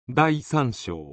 第三章。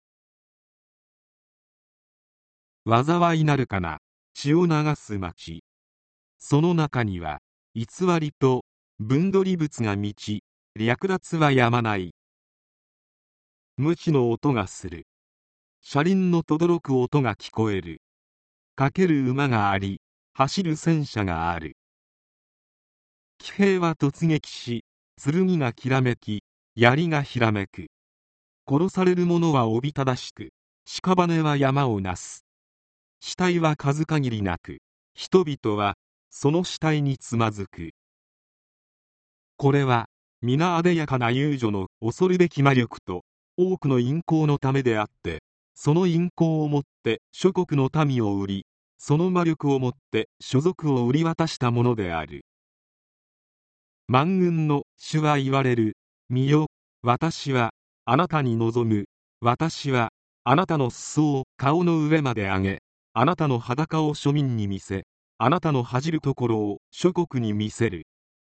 災いなるかな、血を流す町。その中には、偽りと分取り物が満ち、略奪はやまない。鞭の音がする。車輪の轟く音が聞こえる。駆ける馬があり、走る戦車がある。騎兵は突撃し、剣がきらめき、槍がひらめく。殺される者はおびただしく、屍は山をなす。死体は数限りなく、人々はその死体につまずく。これは皆あでやかな遊女の恐るべき魔力と多くの淫行のためであって、その淫行をもって諸国の民を売り、その魔力をもって所属を売り渡したものである。万軍の主は言われる。見よ、私はあなたに望む。私はあなたの裾を顔の上まで上げ、あなたの裸を庶民に見せ、あなたの恥じるところを諸国に見せる。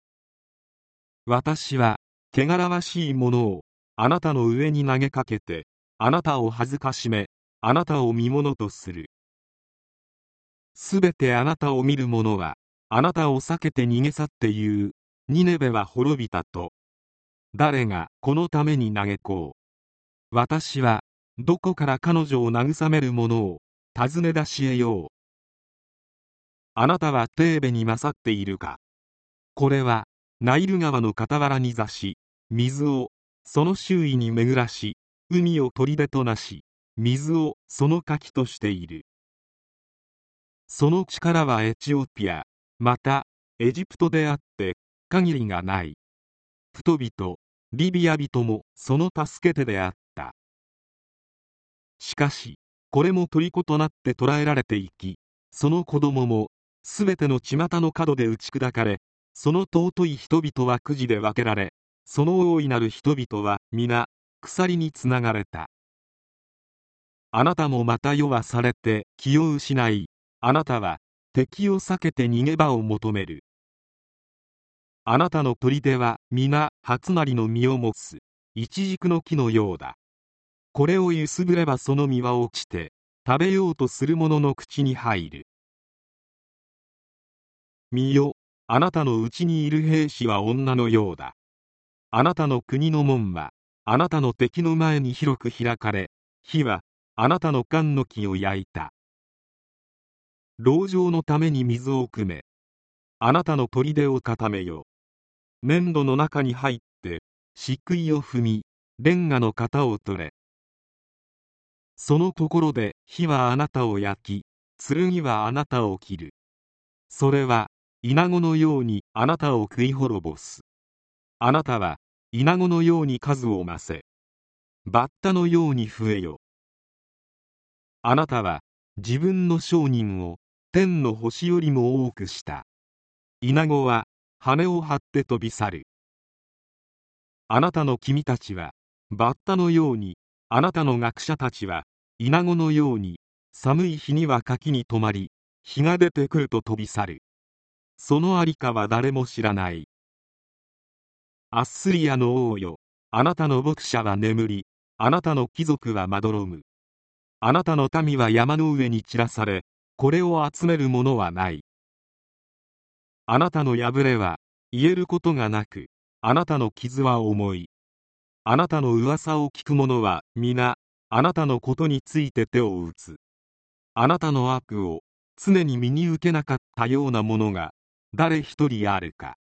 私は汚らわしいものをあなたの上に投げかけて、あなたを恥ずかしめ、あなたを見物とする。すべてあなたを見る者はあなたを避けて逃げ去って言う。ニネベは滅びたと。誰がこのために嘆こう。私はどこから彼女を慰める者を尋ね出し得よう。あなたはテーベに勝っているか。これはナイル川の傍らに座し、水をその周囲に巡らし、海を砦となし、水をその柿としている。その力はエチオピア、またエジプトであって限りがない。人々、リビア人もその助け手であった。しかしこれも虜となって捕らえられていき、その子供もすべての巷の角で打ち砕かれ、その尊い人々はくじで分けられ、その大いなる人々は皆鎖につながれた。あなたもまた世はされて気を失い、あなたは敵を避けて逃げ場を求める。あなたの砦は皆初なりの実を持つイチジクの木のようだ。これを揺すぶればその実は落ちて食べようとする者の口に入る。見よ、あなたのうちにいる兵士は女のようだ。あなたの国の門はあなたの敵の前に広く開かれ、火はあなたの缶の木を焼いた。籠城のために水を汲め、あなたの砦を固めよ。粘土の中に入って漆喰を踏み、レンガの型を取れ。そのところで火はあなたを焼き、剣はあなたを切る。それはイナゴのようにあなたを食い滅ぼす。あなたはイナゴのように数を増せ、バッタのように増えよ。あなたは自分の商人を天の星よりも多くした。イナゴは羽を張って飛び去る。あなたの君たちはバッタのように、あなたの学者たちはイナゴのように、寒い日には垣に止まり、日が出てくると飛び去る。そのありかは誰も知らない。アッスリアの王よ、あなたの牧者は眠り、あなたの貴族はまどろむ。あなたの民は山の上に散らされ、これを集めるものはない。あなたの破れは言えることがなく、あなたの傷は重い。あなたの噂を聞く者は皆あなたのことについて手を打つ。あなたの悪を常に身に受けなかったようなものが誰一人あるか。